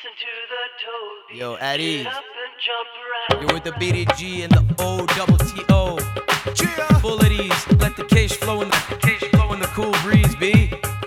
Yo, at ease. You're with the BDG and the O-double-T-O. Full at ease. Let the cash flow in the cool breeze, B.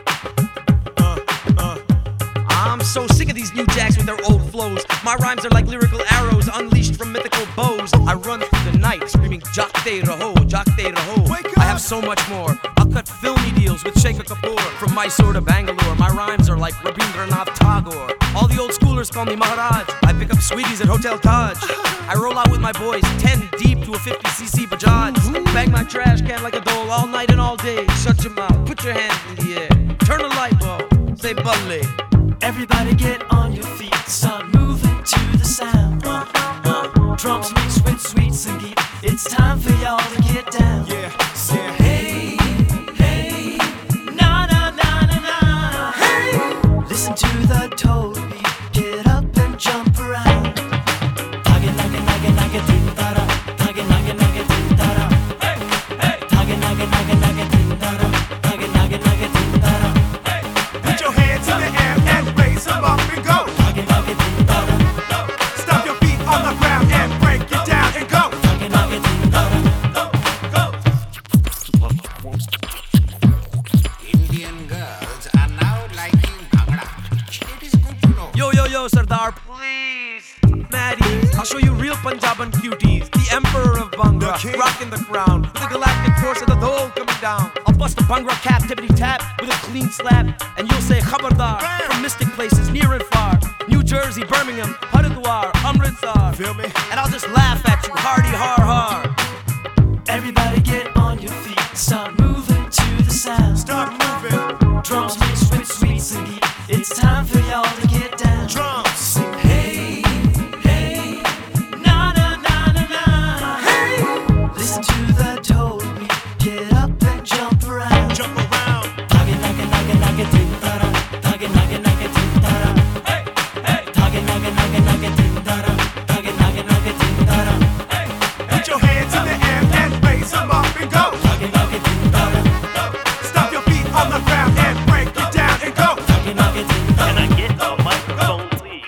I'm so sick of these new jacks with their old flows. My rhymes are like lyrical arrows unleashed from mythical bows. I run through the night screaming Jakte Raho, Jakte Raho. I have so much more. I'll cut filmy deals with Shekhar Kapoor. From Mysore to Bangalore, my rhymes are like Rabindranath Tagore. All the old schoolers call me Maharaj. I pick up sweeties at Hotel Taj. I roll out with my boys 10 deep to a 50cc Bajaj. Bang my trash can like a dole all night and all day. Shut your mouth, put your hands in the air. Turn the light bulb, say Balle. Everybody get on your feet, start moving to the sound. Drums mixed with sweet sangeet. It's time for y'all to get down. Say hey, hey, na na na na na. Hey, listen to the toe beat. Get up and jump around. Tage nage nage nage din dara. Tage nage nage din dara. Hey, hey. Tage nage nage nage din dara. Tage nage nage din dara. Hey, put your hands in the air and raise them up and go. Tage nage din dara. Stop your feet on the ground and break it down and go. Tage nage din dara. Indian girls are now liking Bhangra. It is good to know. Yo, Sardar, please. Maddie, I'll show you real Punjaban cuties. The emperor of Bhangra, The king. rocking the crown. With the galactic force of the dhol coming down. I'll bust a Bhangra cap, tippity tap, with a clean slap. And you'll say Khabardar, from mystic places near and far. New Jersey, Birmingham, Haridwar, Amritsar. Feel me? And I'll just laugh at you, hardy har har. Everybody get on your feet, start moving to the sound. Start moving. Drums mixed with sweet sangeet. It's time for y'all to get down. Drums. Sing hey, hey, na na na na na. Hey, listen to the toe beat. Get up and jump around. Jump around. Tage nage nage nage din dara. Tage nage nage din dara. Hey, hey. Tage nage nage nage din dara. Tage nage nage din dara. Hey, Put your hands in the air and raise them up and go. tage nage din dara. Stop your feet on the ground and break it down and go. Tage nage din dara. Can I get a microphone, please?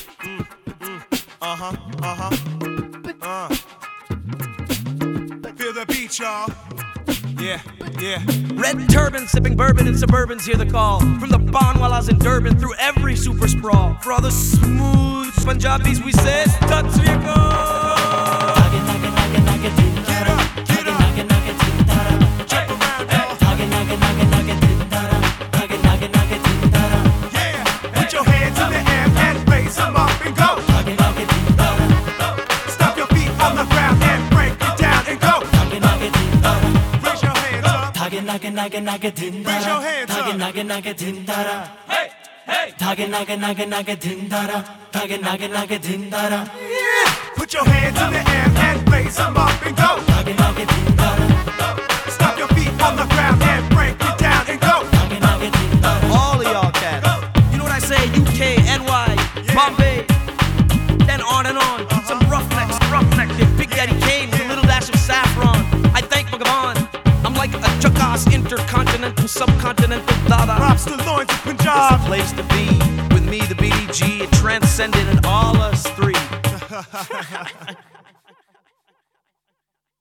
Feel the beat, y'all. Yeah. Red turban, sipping bourbon in Suburbans, hear the call. From the Banwalas in Durban through every super sprawl. For all the smooth Punjabis, we said, Tat Sri Akal. Tage nage nage nage din Get dara. up, get Tage up. nage nage din dara. Jump around, y'all. Tage nage nage nage din dara. Tage nage nage din dara. Yeah. Put your hands in the air and raise them up and go. Tage nage din dara. Stop your feet on the ground and break it down and go. Tage nage din dara. Raise your hands up. Tage nage nage nage din dara. Raise your hands up. Tage nage nage din dara. Hey, hey. Tage nage nage nage din dara. Tage nage nage din dara. Put your hands in the air and raise them up and go. Tage nage din dara. Stop your feet on the ground and break it down and go. Tage nage din dara. All of y'all cats. You know what I say? UK, NY, Bombay. Then on and on. Some roughnecks, the Big Daddy Kane with a little dash of saffron. I thank Bhagavan. I'm like a jackass, intercontinental, subcontinental dada. Props to Lawrence of It's Punjab. a place to be. With me, the BDG, it transcended in all us three.